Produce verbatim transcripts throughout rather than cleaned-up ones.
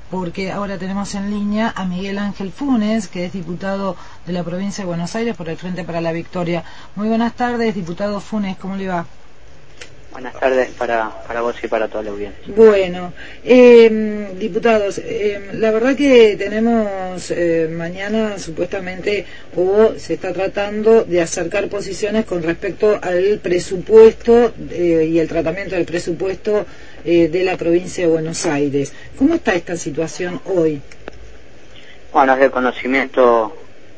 porque ahora tenemos en línea a Miguel Ángel Funes, que es diputado de la provincia de Buenos Aires por el Frente para la Victoria. Muy buenas tardes, diputado Funes, ¿cómo le va? Buenas tardes para, para vos y para toda la audiencia. Bueno, eh, diputados, eh, la verdad que tenemos eh, mañana supuestamente o se está tratando de acercar posiciones con respecto al presupuesto eh, y el tratamiento del presupuesto eh, de la provincia de Buenos Aires. ¿Cómo está esta situación hoy? Bueno, es de conocimiento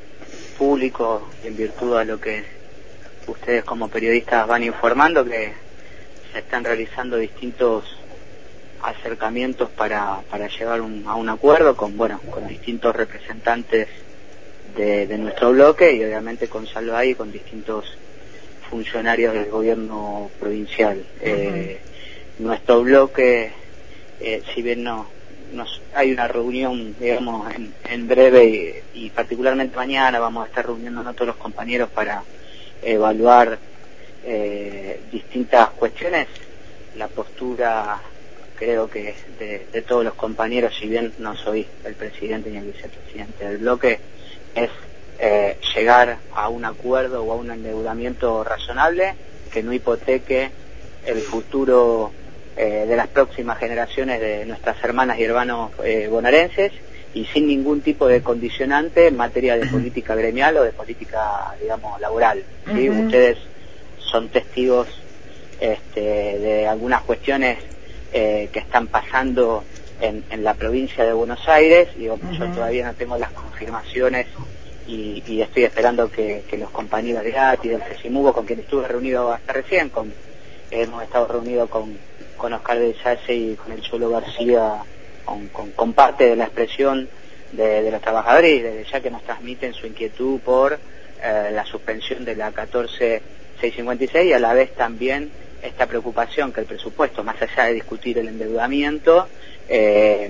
público en virtud de lo que ustedes como periodistas van informando, que se están realizando distintos acercamientos para, para llegar un, a un acuerdo con, bueno, con distintos representantes de, de nuestro bloque y obviamente con Salva y con distintos funcionarios del gobierno provincial. Uh-huh. Eh, nuestro bloque, eh, si bien no nos, hay una reunión, digamos, en, en breve y, y particularmente mañana vamos a estar reuniéndonos todos los compañeros para evaluar eh, distintas cuestiones. La postura, creo que de, de todos los compañeros, si bien no soy el presidente ni el vicepresidente del bloque, es eh, llegar a un acuerdo o a un endeudamiento razonable que no hipoteque el futuro eh, de las próximas generaciones de nuestras hermanas y hermanos eh, bonaerenses, y sin ningún tipo de condicionante en materia de política gremial o de política, digamos, laboral, ¿sí? Uh-huh. Ustedes son testigos este, de algunas cuestiones eh, que están pasando en, en la provincia de Buenos Aires. Digo, uh-huh. Yo todavía no tengo las confirmaciones y, y estoy esperando que, que los compañeros de A T I, del CECIMUGO, con quien estuve reunido hasta recién, con, hemos estado reunidos con, con Oscar de Sace y con el Cholo García, con, con, con parte de la expresión de, de los trabajadores, y desde ya que nos transmiten su inquietud por eh, la suspensión de la catorce seiscientos cincuenta y seis y a la vez también esta preocupación que el presupuesto, más allá de discutir el endeudamiento, eh,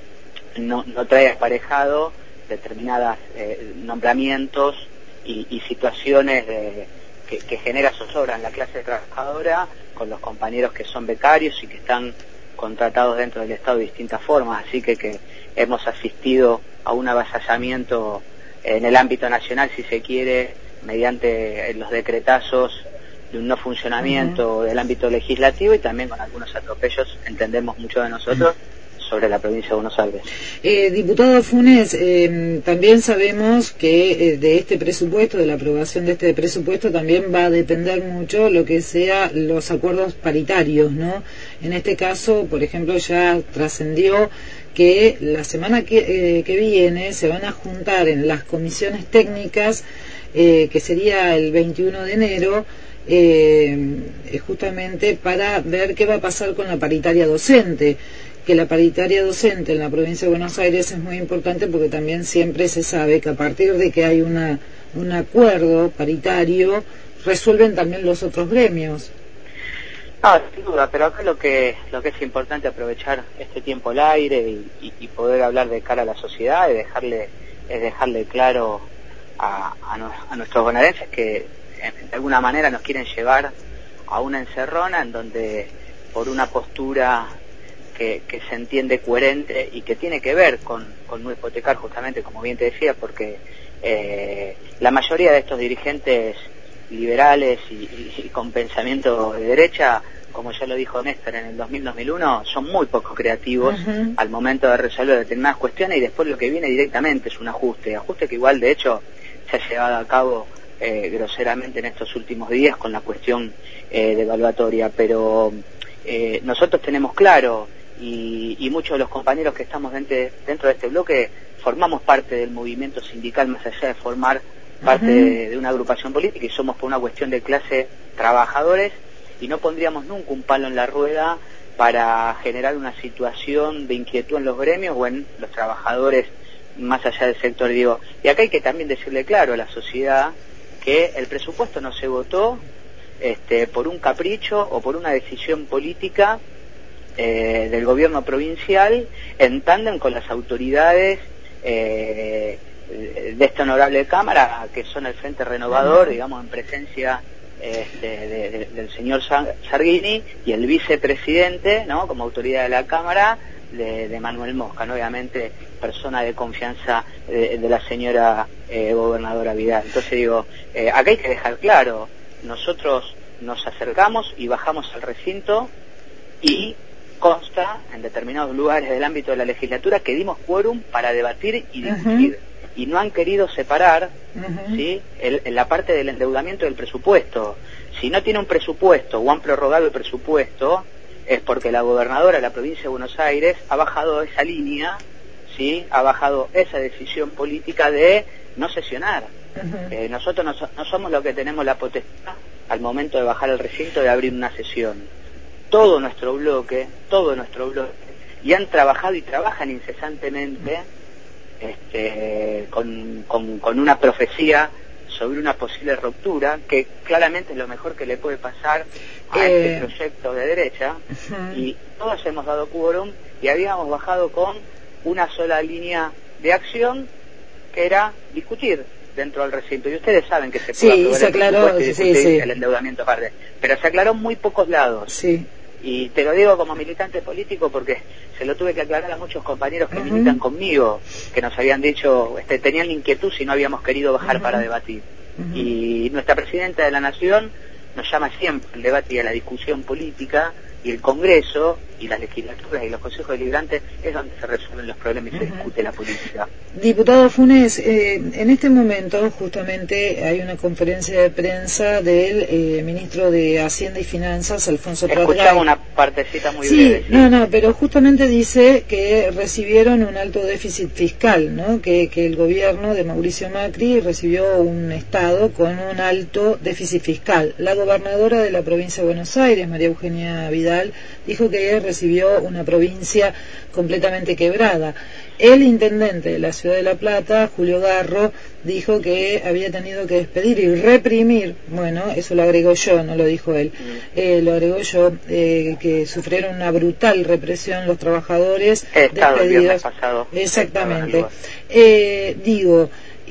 no, no trae aparejado determinadas eh, nombramientos y, y situaciones de, que, que genera zozobra en la clase trabajadora con los compañeros que son becarios y que están contratados dentro del Estado de distintas formas. Así que, que hemos asistido a un avasallamiento en el ámbito nacional, si se quiere, mediante los decretazos de un no funcionamiento uh-huh. del ámbito legislativo, y también con algunos atropellos, entendemos mucho de nosotros, sobre la provincia de Buenos Aires. Eh, diputado Funes, eh, también sabemos que eh, de este presupuesto, de la aprobación de este presupuesto, también va a depender mucho lo que sea los acuerdos paritarios, ¿no? En este caso, por ejemplo, ya trascendió que la semana que, eh, que viene se van a juntar en las comisiones técnicas, eh, que sería el veintiuno de enero, eh, justamente para ver qué va a pasar con la paritaria docente, que la paritaria docente en la provincia de Buenos Aires es muy importante porque también siempre se sabe que a partir de que hay una un acuerdo paritario resuelven también los otros gremios. Ah, sin duda, pero acá lo que lo que es importante aprovechar este tiempo al aire y, y, y poder hablar de cara a la sociedad y dejarle es dejarle claro a, a, no, a nuestros bonaerenses que en, de alguna manera nos quieren llevar a una encerrona en donde por una postura que, que se entiende coherente y que tiene que ver con, con no hipotecar, justamente como bien te decía, porque eh, la mayoría de estos dirigentes liberales y, y, y con pensamiento de derecha, como ya lo dijo Néstor en el dos mil dos mil uno, son muy poco creativos uh-huh. al momento de resolver determinadas cuestiones, y después lo que viene directamente es un ajuste, ajuste que igual de hecho se ha llevado a cabo eh, groseramente en estos últimos días con la cuestión eh, de evaluatoria, pero eh, nosotros tenemos claro, y, y muchos de los compañeros que estamos dentro de, dentro de este bloque formamos parte del movimiento sindical, más allá de formar parte uh-huh. de, de una agrupación política, y somos por una cuestión de clase trabajadores, y no pondríamos nunca un palo en la rueda para generar una situación de inquietud en los gremios o en los trabajadores más allá del sector, digo. Y acá hay que también decirle claro a la sociedad que el presupuesto no se votó este, por un capricho o por una decisión política eh, del gobierno provincial en tándem con las autoridades eh, de esta honorable Cámara, que son el Frente Renovador, digamos, en presencia este, de, de, del señor Sargini y el vicepresidente, ¿no?, como autoridad de la Cámara, de, de Manuel Mosca, ¿no? Obviamente persona de confianza de, de la señora eh, gobernadora Vidal. Entonces digo, eh, acá hay que dejar claro, nosotros nos acercamos y bajamos al recinto y consta en determinados lugares del ámbito de la legislatura que dimos quórum para debatir y discutir. Uh-huh. Y no han querido separar uh-huh. ¿sí? el, la parte del endeudamiento del presupuesto. Si no tiene un presupuesto o han prorrogado el presupuesto, es porque la gobernadora de la provincia de Buenos Aires ha bajado esa línea, ¿sí? Ha bajado esa decisión política de no sesionar. Uh-huh. Eh, nosotros no, no somos los que tenemos la potestad al momento de bajar al recinto de abrir una sesión. Todo nuestro bloque, todo nuestro bloque, y han trabajado y trabajan incesantemente este, con, con, con una profecía sobre una posible ruptura, que claramente es lo mejor que le puede pasar a eh... este proyecto de derecha, uh-huh. y todos hemos dado quórum y habíamos bajado con una sola línea de acción, que era discutir dentro del recinto, y ustedes saben que se puede sí, aprobar se el aclaró, y discutir sí, sí. el endeudamiento aparte, pero se aclaró en muy pocos lados. Sí. Y te lo digo como militante político porque se lo tuve que aclarar a muchos compañeros que uh-huh. militan conmigo, que nos habían dicho, este, tenían inquietud si no habíamos querido bajar uh-huh. para debatir. Uh-huh. Y nuestra presidenta de la Nación nos llama siempre al debate y a la discusión política, y el Congreso y las legislaturas y los consejos deliberantes es donde se resuelven los problemas y uh-huh. se discute la política. Diputado Funes, eh, en este momento justamente hay una conferencia de prensa del eh, ministro de Hacienda y Finanzas, Alfonso Prat Gay. Escuchaba una partecita muy sí, breve. Sí, no, no, pero justamente dice que recibieron un alto déficit fiscal, ¿no? Que, que el gobierno de Mauricio Macri recibió un estado con un alto déficit fiscal. La gobernadora de la provincia de Buenos Aires, María Eugenia Vidal, dijo que recibió una provincia completamente quebrada. El intendente de la Ciudad de La Plata, Julio Garro, dijo que había tenido que despedir y reprimir, bueno, eso lo agregó yo, no lo dijo él, eh, lo agregó yo, eh, que sufrieron una brutal represión los trabajadores He estado despedidos. El viernes pasado. Exactamente. Eh, digo,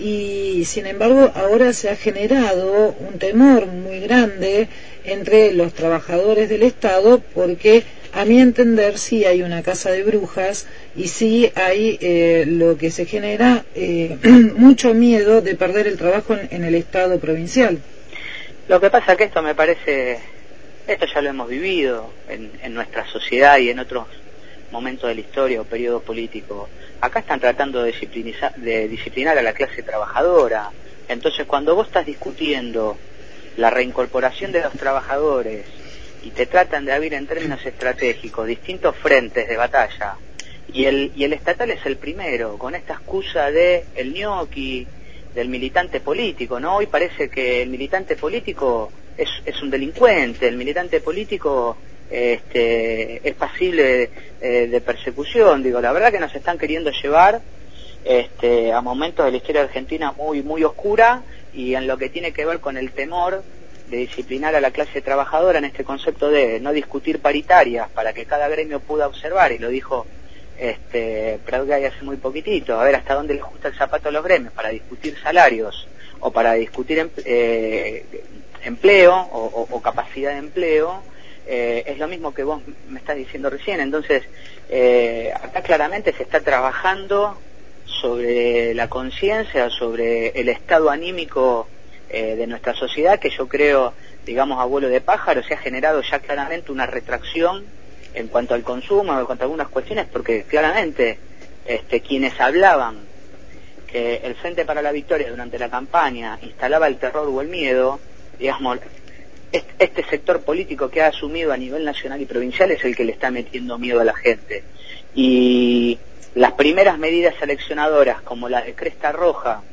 y sin embargo ahora se ha generado un temor muy grande entre los trabajadores del Estado, porque a mi entender sí hay una casa de brujas y sí hay eh, lo que se genera eh, mucho miedo de perder el trabajo en, en el Estado provincial. Lo que pasa que esto me parece, esto ya lo hemos vivido en, en nuestra sociedad y en otros momentos de la historia o periodo político. Acá están tratando de, de disciplinar a la clase trabajadora. Entonces cuando vos estás discutiendo la reincorporación de los trabajadores y te tratan de abrir en términos estratégicos distintos frentes de batalla, y el y el estatal es el primero, con esta excusa de el ñoqui, del militante político, ¿no? Hoy parece que el militante político es, es un delincuente, el militante político este, es pasible de, de persecución. Digo, la verdad que nos están queriendo llevar este, a momentos de la historia argentina muy, muy oscura, y en lo que tiene que ver con el temor de disciplinar a la clase trabajadora en este concepto de no discutir paritarias para que cada gremio pueda observar, y lo dijo este Prat Gay hace muy poquitito, a ver hasta dónde les gusta el zapato a los gremios para discutir salarios o para discutir em, eh, empleo o, o, o capacidad de empleo, eh, es lo mismo que vos me estás diciendo recién. Entonces eh, acá claramente se está trabajando sobre la conciencia, sobre el estado anímico eh, de nuestra sociedad, que yo creo, digamos, a vuelo de pájaro, se ha generado ya claramente una retracción en cuanto al consumo, en cuanto a algunas cuestiones, porque claramente este, quienes hablaban que el Frente para la Victoria durante la campaña instalaba el terror o el miedo, digamos, este sector político que ha asumido a nivel nacional y provincial es el que le está metiendo miedo a la gente. Y las primeras medidas seleccionadoras, como las de Cresta Roja,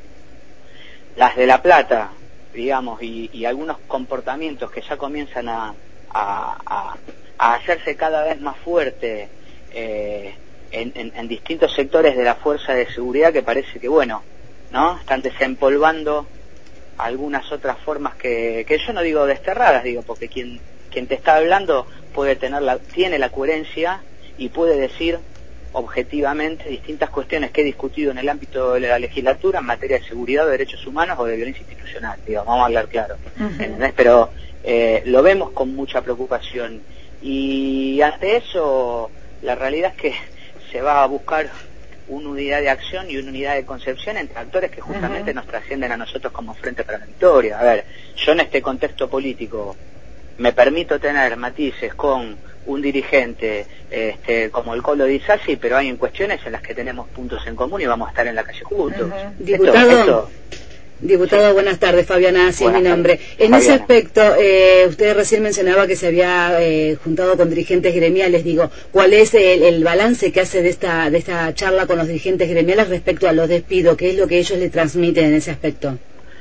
las de La Plata, digamos, y, y algunos comportamientos que ya comienzan a, a, a, a hacerse cada vez más fuerte eh, en, en, en distintos sectores de la fuerza de seguridad, que parece que, bueno, ¿no? Están desempolvando algunas otras formas que, que yo no digo desterradas, digo, porque quien, quien te está hablando puede tener la, tiene la coherencia y puede decir objetivamente distintas cuestiones que he discutido en el ámbito de la legislatura en materia de seguridad, de derechos humanos o de violencia institucional, digo, vamos a hablar claro, uh-huh. ¿entendés? Pero eh, lo vemos con mucha preocupación, y ante eso la realidad es que se va a buscar una unidad de acción y una unidad de concepción entre actores que justamente uh-huh. nos trascienden a nosotros como Frente para la Victoria. A ver, yo en este contexto político me permito tener matices con un dirigente este, como el Colo de Isasi, pero hay en cuestiones en las que tenemos puntos en común y vamos a estar en la calle juntos. Uh-huh. Diputado, esto, esto... Diputado, sí. Buenas tardes, Fabiana, así es mi nombre. Tardes. En Fabiana. Ese aspecto, eh, usted recién mencionaba que se había eh, juntado con dirigentes gremiales. Digo, ¿cuál es el, el balance que hace de esta de esta charla con los dirigentes gremiales respecto a los despidos? ¿Qué es lo que ellos le transmiten en ese aspecto?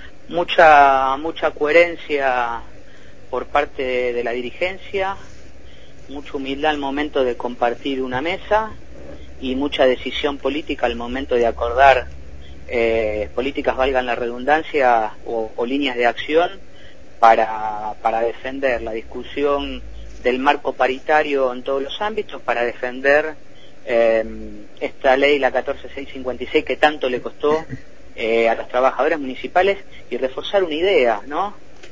Mucha mucha coherencia por parte de, de la dirigencia, mucha humildad al momento de compartir una mesa y mucha decisión política al momento de acordar eh, políticas, valgan la redundancia, o, o líneas de acción para, para defender la discusión del marco paritario en todos los ámbitos, para defender eh, esta ley, la catorce mil seiscientos cincuenta y seis, que tanto le costó eh, a los trabajadores municipales, y reforzar una idea, ¿no?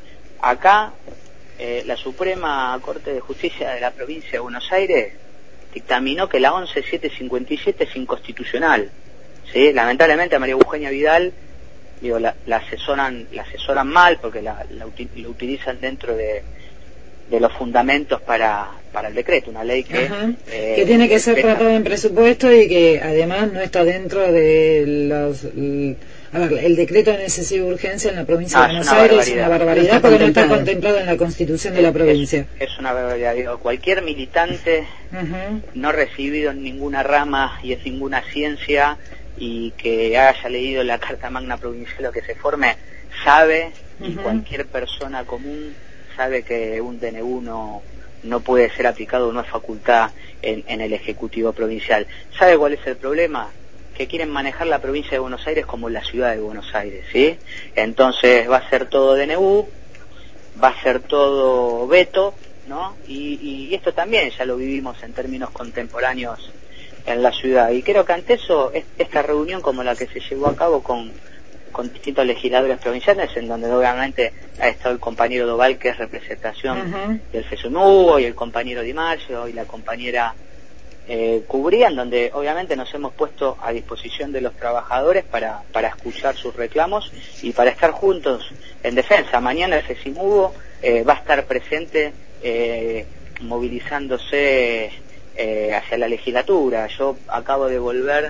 Acá eh, la Suprema Corte de Justicia de la Provincia de Buenos Aires dictaminó que la once mil setecientos cincuenta y siete es inconstitucional. ¿Sí? Lamentablemente a María Eugenia Vidal, digo, la, la asesoran la asesoran mal porque la, la, la utilizan dentro de, de los fundamentos para, para el decreto, una ley que eh, que tiene que ser tratada en presupuesto y que además no está dentro de los el, a ver, el decreto de necesidad y urgencia en la provincia ah, de Buenos Aires es una barbaridad porque no está contemplado en la Constitución es, de la provincia. Es, es una barbaridad, digo, cualquier militante uh-huh. no recibido en ninguna rama y en ninguna ciencia y que haya leído la Carta Magna Provincial o que se forme, sabe, uh-huh. y cualquier persona común sabe que un D N U no, no puede ser aplicado, no es facultad en, en el Ejecutivo Provincial. ¿Sabe cuál es el problema? Que quieren manejar la provincia de Buenos Aires como la ciudad de Buenos Aires, ¿sí? Entonces va a ser todo D N U, va a ser todo veto, ¿no? Y, y esto también ya lo vivimos en términos contemporáneos en la ciudad. Y creo que ante eso, esta reunión como la que se llevó a cabo con, con distintos legisladores provinciales, en donde obviamente ha estado el compañero Doval, que es representación uh-huh. del FESUNUBO, y el compañero Di Maggio, y la compañera eh, Cubría, en donde obviamente nos hemos puesto a disposición de los trabajadores para, para escuchar sus reclamos y para estar juntos en defensa. Mañana el FESIMUBO eh, va a estar presente eh, movilizándose Eh, hacia la legislatura. Yo acabo de volver,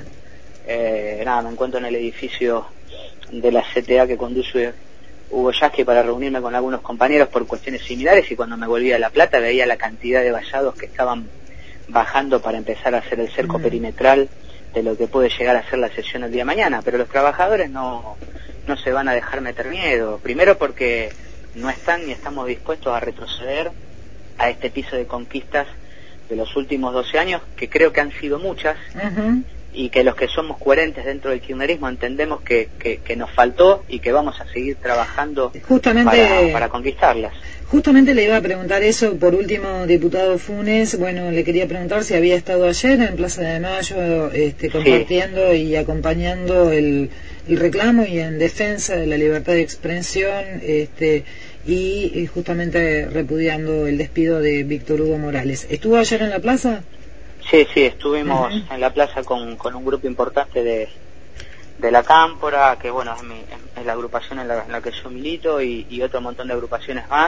eh, nada, me encuentro en el edificio de la C T A que conduce Hugo Yasky para reunirme con algunos compañeros por cuestiones similares, y cuando me volví a La Plata veía la cantidad de vallados que estaban bajando para empezar a hacer el cerco uh-huh. perimetral de lo que puede llegar a ser la sesión el día de mañana. Pero los trabajadores no, no se van a dejar meter miedo, primero porque no están ni estamos dispuestos a retroceder a este piso de conquistas de los últimos doce años, que creo que han sido muchas, uh-huh. y que los que somos coherentes dentro del kirchnerismo entendemos que, que, que nos faltó y que vamos a seguir trabajando justamente para, para conquistarlas. Justamente le iba a preguntar eso. Por último, diputado Funes, bueno, le quería preguntar si había estado ayer en Plaza de Mayo este, compartiendo sí. y acompañando el, el reclamo y en defensa de la libertad de expresión, este y justamente repudiando el despido de Víctor Hugo Morales. ¿Estuvo ayer en la plaza? Sí, sí, estuvimos uh-huh. en la plaza con, con un grupo importante de, de la Cámpora, que bueno, es, mi, es la agrupación en la, en la que yo milito, y, y otro montón de agrupaciones más,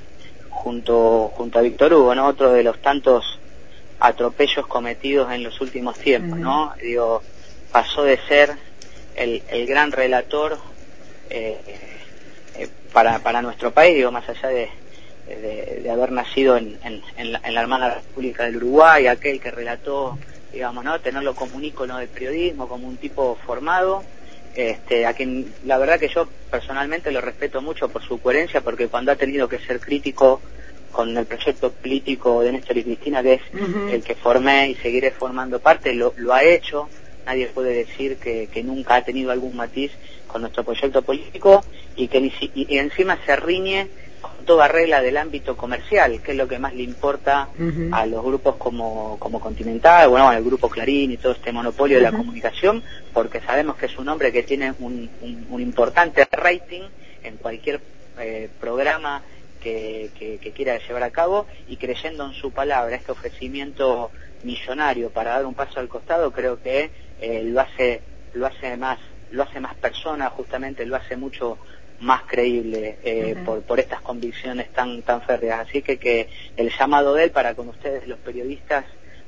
junto junto a Víctor Hugo, ¿no? Otro de los tantos atropellos cometidos en los últimos tiempos, uh-huh. ¿no? Digo, pasó de ser el, el gran relator eh, eh, para, para nuestro país, digo, más allá de, de, de haber nacido en, en, en, la, en la hermana República del Uruguay, aquel que relató, digamos, ¿no? Tenerlo como un ícono del periodismo, como un tipo formado, este, a quien la verdad que yo personalmente lo respeto mucho por su coherencia, porque cuando ha tenido que ser crítico con el proyecto político de Néstor y Cristina, que es uh-huh. el que formé y seguiré formando parte, lo, lo ha hecho. Nadie puede decir que, que nunca ha tenido algún matiz con nuestro proyecto político, y que y, y encima se riñe con toda regla del ámbito comercial, que es lo que más le importa uh-huh. a los grupos como, como Continental, bueno, al grupo Clarín y todo este monopolio uh-huh. de la comunicación, porque sabemos que es un hombre que tiene un, un, un importante rating en cualquier eh, programa que, que, que quiera llevar a cabo, y creyendo en su palabra, este ofrecimiento millonario para dar un paso al costado, creo que eh, lo hace lo hace más lo hace más persona, justamente lo hace mucho más creíble eh, uh-huh. por por estas convicciones tan tan férreas. Así que que el llamado de él para con ustedes los periodistas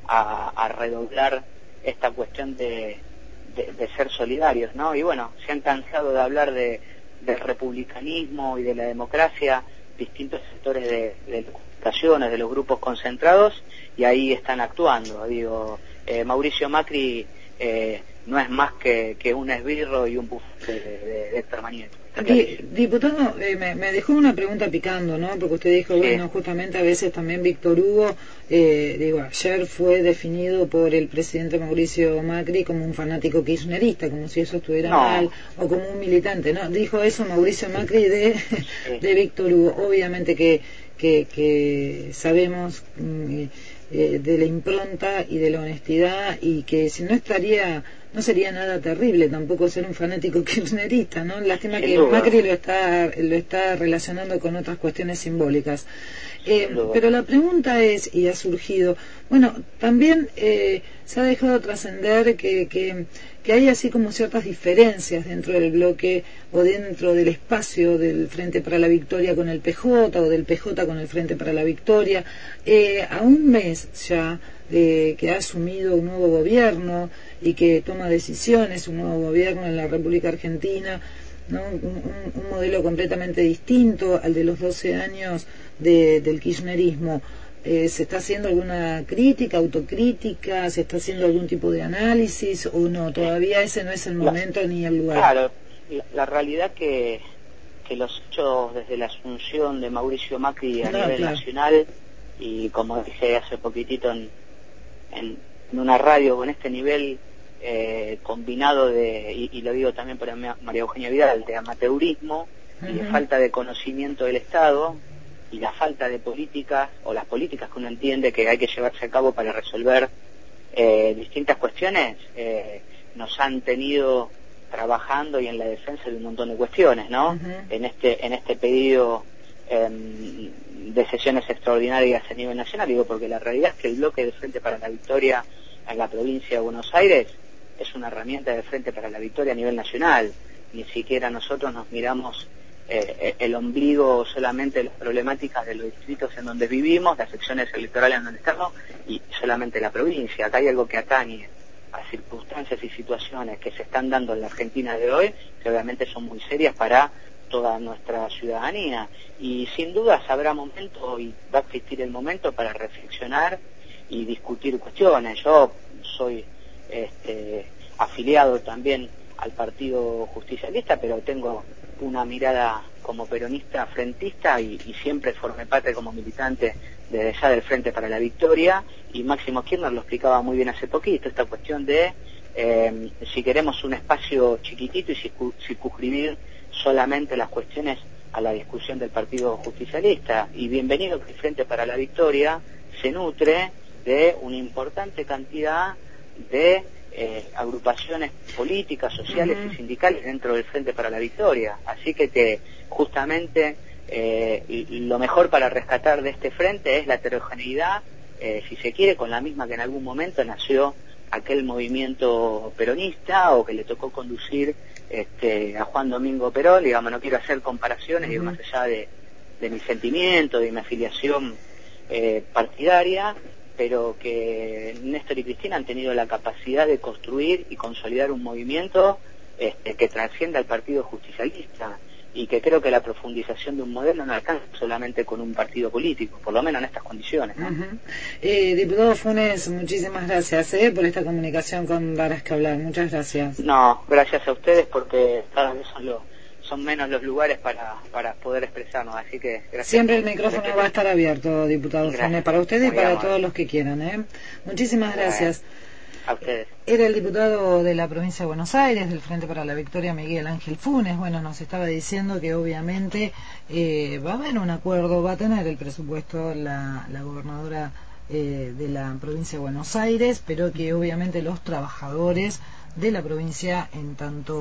a, a redoblar esta cuestión de, de de ser solidarios, ¿no? Y bueno, se han cansado de hablar de del republicanismo y de la democracia, distintos sectores de, de las comunicaciones, de los grupos concentrados, y ahí están actuando. Digo, eh, Mauricio Macri eh, no es más que, que un esbirro y un bufete de, de, de Héctor Manieto. Diputado, eh, me, me dejó una pregunta picando, ¿no? Porque usted dijo, sí. bueno, justamente a veces también Víctor Hugo, eh, digo, ayer fue definido por el presidente Mauricio Macri como un fanático kirchnerista, como si eso estuviera no. mal, o como un militante, ¿no? Dijo eso Mauricio Macri de, sí. de Víctor Hugo. Obviamente que, que, que sabemos mm, eh, de la impronta y de la honestidad, y que si no estaría... no sería nada terrible tampoco ser un fanático kirchnerista, ¿no? Lástima que Macri lo está lo está relacionando con otras cuestiones simbólicas. Eh, pero la pregunta es, y ha surgido, bueno, también eh, se ha dejado trascender que, que, que hay así como ciertas diferencias dentro del bloque o dentro del espacio del Frente para la Victoria con el P J o del P J con el Frente para la Victoria. Eh, a un mes ya de que ha asumido un nuevo gobierno y que toma decisiones, un nuevo gobierno en la República Argentina, ¿no? un, un, un modelo completamente distinto al de los doce años de, del kirchnerismo. Eh, ¿Se está haciendo alguna crítica, autocrítica? ¿Se está haciendo algún tipo de análisis o no? Todavía ese no es el momento la, ni el lugar. Claro, la, la realidad que, que los hechos desde la asunción de Mauricio Macri a no, nivel claro. nacional, y como dije hace poquitito en, en, en una radio con este nivel eh, combinado de, y, y lo digo también para María Eugenia Vidal, de amateurismo uh-huh. y de falta de conocimiento del Estado, y la falta de políticas, o las políticas que uno entiende que hay que llevarse a cabo para resolver eh, distintas cuestiones, eh, nos han tenido trabajando y en la defensa de un montón de cuestiones, ¿no? Uh-huh. En este en este pedido eh, de sesiones extraordinarias a nivel nacional, digo, porque la realidad es que el bloque del Frente para la Victoria en la provincia de Buenos Aires es una herramienta del Frente para la Victoria a nivel nacional. Ni siquiera nosotros nos miramos eh, el ombligo solamente de las problemáticas de los distritos en donde vivimos, las secciones electorales en donde estamos, y solamente la provincia. Acá hay algo que atañe a circunstancias y situaciones que se están dando en la Argentina de hoy, que obviamente son muy serias para toda nuestra ciudadanía. Y sin dudas habrá momento, y va a existir el momento para reflexionar y discutir cuestiones. Yo soy este, afiliado también al Partido Justicialista, pero tengo una mirada como peronista frentista, y, y siempre formé parte como militante desde ya del Frente para la Victoria, y Máximo Kirchner lo explicaba muy bien hace poquito, esta cuestión de eh, si queremos un espacio chiquitito y circunscribir solamente las cuestiones a la discusión del Partido Justicialista, y bienvenido que el Frente para la Victoria se nutre de una importante cantidad de eh, agrupaciones políticas, sociales uh-huh. y sindicales dentro del Frente para la Victoria. Así que, que justamente eh, lo mejor para rescatar de este frente es la heterogeneidad, eh, si se quiere, con la misma que en algún momento nació aquel movimiento peronista, o que le tocó conducir este, a Juan Domingo Perón. Digamos, no quiero hacer comparaciones, uh-huh. digo, más allá de, de mi sentimiento, de mi afiliación eh, partidaria, pero que Néstor y Cristina han tenido la capacidad de construir y consolidar un movimiento este, que trascienda al Partido Justicialista, y que creo que la profundización de un modelo no alcanza solamente con un partido político, por lo menos en estas condiciones, ¿no? Uh-huh. eh, diputado Funes, muchísimas gracias eh, por esta comunicación con Varas que Hablar. Muchas gracias. No, gracias a ustedes, porque cada vez son los son menos los lugares para, para poder expresarnos, así que gracias. Siempre el micrófono gracias. Va a estar abierto, diputado Funes, para ustedes y para amable. Todos los que quieran. ¿eh? Muchísimas bueno, gracias. A ustedes. Era el diputado de la provincia de Buenos Aires, del Frente para la Victoria, Miguel Ángel Funes. Bueno, nos estaba diciendo que obviamente eh, va a haber un acuerdo, va a tener el presupuesto la, la gobernadora eh, de la provincia de Buenos Aires, pero que obviamente los trabajadores de la provincia, en tanto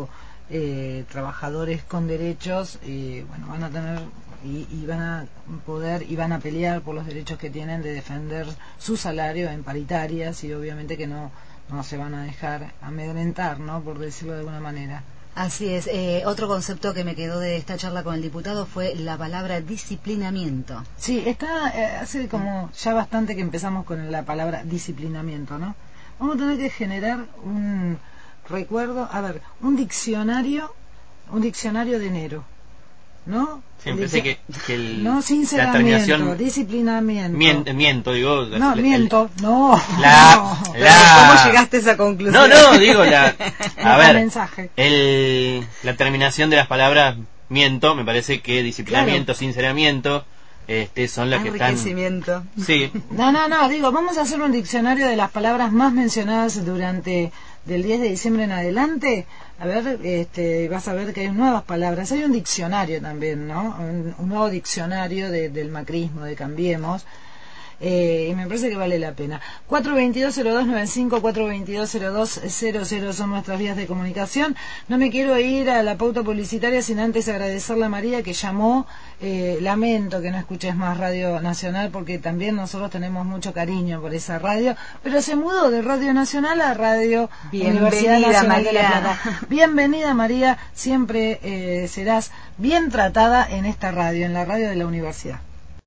eh, trabajadores con derechos, eh, bueno, van a tener y, y van a poder y van a pelear por los derechos que tienen de defender su salario en paritarias, y obviamente que no no se van a dejar amedrentar, ¿no?, por decirlo de alguna manera. Así es. Eh, otro concepto que me quedó de esta charla con el diputado fue la palabra disciplinamiento. Sí, está eh, hace como ya bastante que empezamos con la palabra disciplinamiento, ¿no? Vamos a tener que generar un recuerdo, a ver, un diccionario, un diccionario de enero, ¿no? Sí, me parece que, que el, no, sinceramiento, la terminación, disciplinamiento. Miento, miento digo. No, el, miento, no. La, no. la, ¿Cómo llegaste a esa conclusión? No, no, digo, la, a ver, mensaje. El, la terminación de las palabras miento, me parece que disciplinamiento, claro. Sinceramiento, este, son las que están... Enriquecimiento. Sí. No, no, no, digo, vamos a hacer un diccionario de las palabras más mencionadas durante del diez de diciembre en adelante. A ver, este, vas a ver que hay nuevas palabras. Hay un diccionario también, ¿no? Un, un nuevo diccionario de, del macrismo, de Cambiemos. Eh, y me parece que vale la pena. cuatro veintidós cero dos noventa y cinco, cuatro veintidós cero dos cero cero son nuestras vías de comunicación. No me quiero ir a la pauta publicitaria sin antes agradecerle a María que llamó. Eh, lamento que no escuches más Radio Nacional, porque también nosotros tenemos mucho cariño por esa radio, pero se mudó de Radio Nacional a Radio Universidad Nacional María. de La Plata. Bienvenida, María, siempre eh, serás bien tratada en esta radio, en la radio de la universidad.